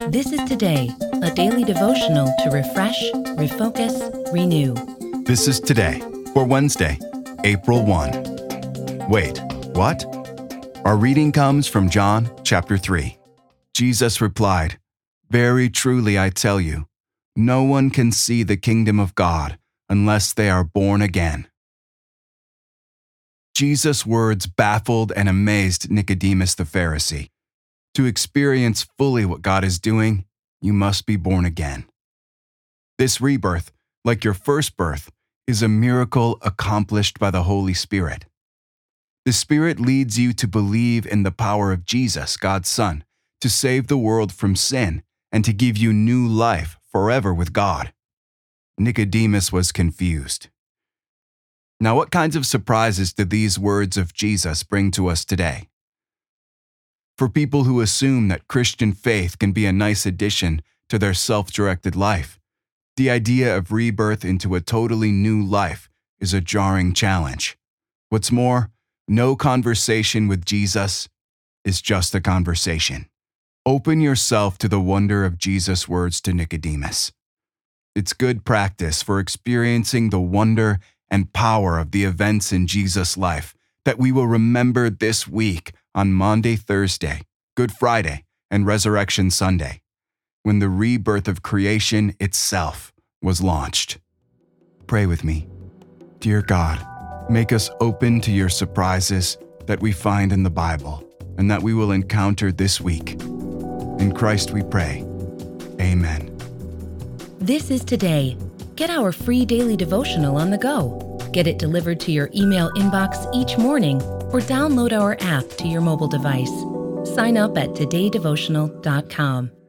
This is Today, a daily devotional to refresh, refocus, renew. This is Today for Wednesday, April 1. Wait, what? Our reading comes from John chapter 3. Jesus replied, "Very truly I tell you, no one can see the kingdom of God unless they are born again." Jesus' words baffled and amazed Nicodemus the Pharisee. To experience fully what God is doing, you must be born again. This rebirth, like your first birth, is a miracle accomplished by the Holy Spirit. The Spirit leads you to believe in the power of Jesus, God's Son, to save the world from sin and to give you new life forever with God. Nicodemus was confused. Now, what kinds of surprises do these words of Jesus bring to us today? For people who assume that Christian faith can be a nice addition to their self-directed life, the idea of rebirth into a totally new life is a jarring challenge. What's more, no conversation with Jesus is just a conversation. Open yourself to the wonder of Jesus' words to Nicodemus. It's good practice for experiencing the wonder and power of the events in Jesus' life that we will remember this week on Maundy, Thursday, Good Friday, and Resurrection Sunday, when the rebirth of creation itself was launched. Pray with me. Dear God, make us open to your surprises that we find in the Bible and that we will encounter this week. In Christ we pray. Amen. This is Today. Get our free daily devotional on the go. Get it delivered to your email inbox each morning or download our app to your mobile device. Sign up at todaydevotional.com.